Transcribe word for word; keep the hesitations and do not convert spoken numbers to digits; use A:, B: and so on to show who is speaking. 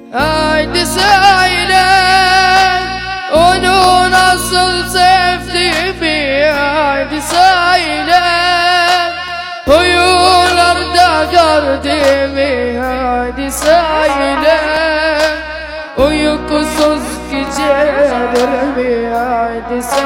A: Haydi söyle onu nasıl sevdiğimi, haydi söyle huyularda gördüğümü, haydi söyle uykusuz gecelerimi, haydi söyle